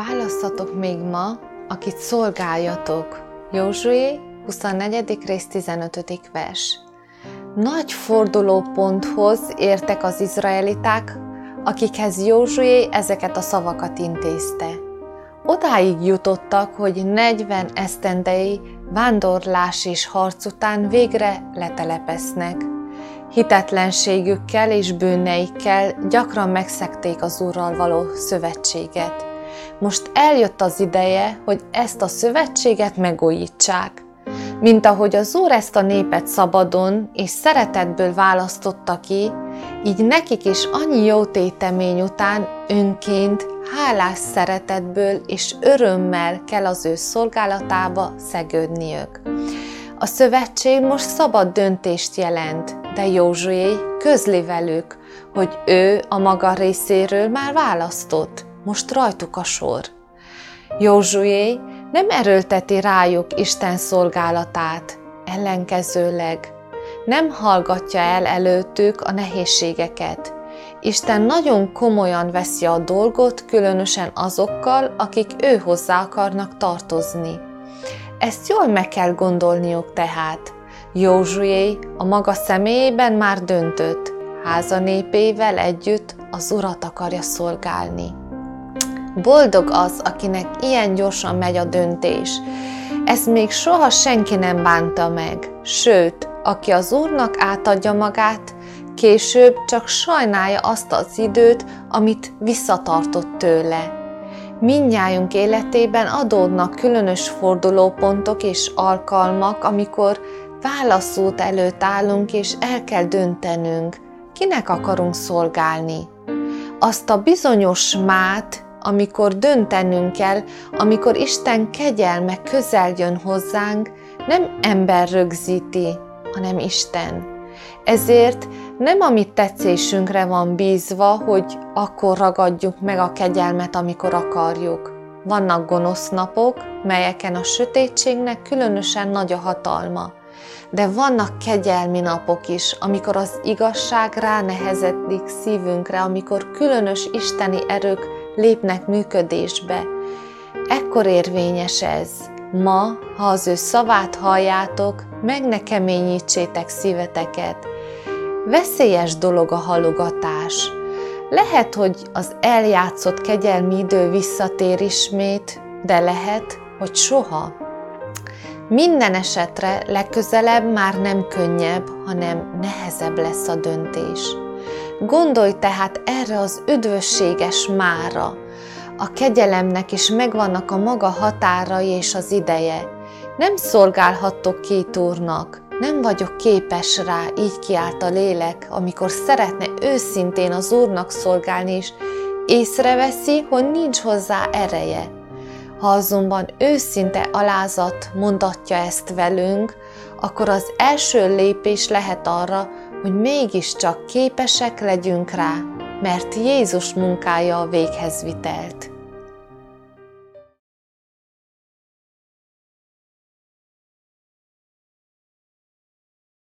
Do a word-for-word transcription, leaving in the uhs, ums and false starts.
Válasszatok még ma, akit szolgáljatok. Józsué, huszonnegyedik rész, tizenötödik vers. Nagy fordulóponthoz értek az izraeliták, akikhez Józsué ezeket a szavakat intézte. Odáig jutottak, hogy negyven esztendei vándorlás és harc után végre letelepesznek. Hitetlenségükkel és bűneikkel gyakran megszegték az Úrral való szövetséget. Most eljött az ideje, hogy ezt a szövetséget megújítsák. Mint ahogy az Úr ezt a népet szabadon és szeretetből választotta ki, így nekik is annyi jó tétemény után önként, hálás szeretetből és örömmel kell az ő szolgálatába szegődniük. A szövetség most szabad döntést jelent, de Józsué közli velük, hogy ő a maga részéről már választott, most rajtuk a sor. Józsué nem erőlteti rájuk Isten szolgálatát, ellenkezőleg nem hallgatja el előttük a nehézségeket. Isten nagyon komolyan veszi a dolgot, különösen azokkal, akik ő hozzá akarnak tartozni. Ezt jól meg kell gondolniuk tehát. Józsué a maga személyében már döntött, háza népével együtt az Urat akarja szolgálni. Boldog az, akinek ilyen gyorsan megy a döntés. Ezt még soha senki nem bánta meg, sőt, aki az Úrnak átadja magát, később csak sajnálja azt az időt, amit visszatartott tőle. Mindnyájunk életében adódnak különös fordulópontok és alkalmak, amikor válaszút előtt állunk, és el kell döntenünk, kinek akarunk szolgálni. Azt a bizonyos mát, amikor döntenünk kell, amikor Isten kegyelme közel jön hozzánk, nem ember rögzíti, hanem Isten. Ezért nem a mi tetszésünkre van bízva, hogy akkor ragadjuk meg a kegyelmet, amikor akarjuk. Vannak gonosz napok, melyeken a sötétségnek különösen nagy a hatalma. De vannak kegyelmi napok is, amikor az igazság ránehezedik szívünkre, amikor különös isteni erők lépnek működésbe. Ekkor érvényes ez. Ma, ha az ő szavát halljátok, meg ne keményítsétek szíveteket. Veszélyes dolog a halogatás. Lehet, hogy az eljátszott kegyelmi idő visszatér ismét, de lehet, hogy soha. Minden esetre legközelebb már nem könnyebb, hanem nehezebb lesz a döntés. Gondolj tehát erre az üdvösséges mára. A kegyelemnek is megvannak a maga határai és az ideje. Nem szolgálhattok két úrnak, nem vagyok képes rá, így kiált a lélek, amikor szeretne őszintén az Úrnak szolgálni is, észreveszi, hogy nincs hozzá ereje. Ha azonban őszinte alázat mondatja ezt velünk, akkor az első lépés lehet arra, hogy mégiscsak képesek legyünk rá, mert Jézus munkája a véghez vitelt.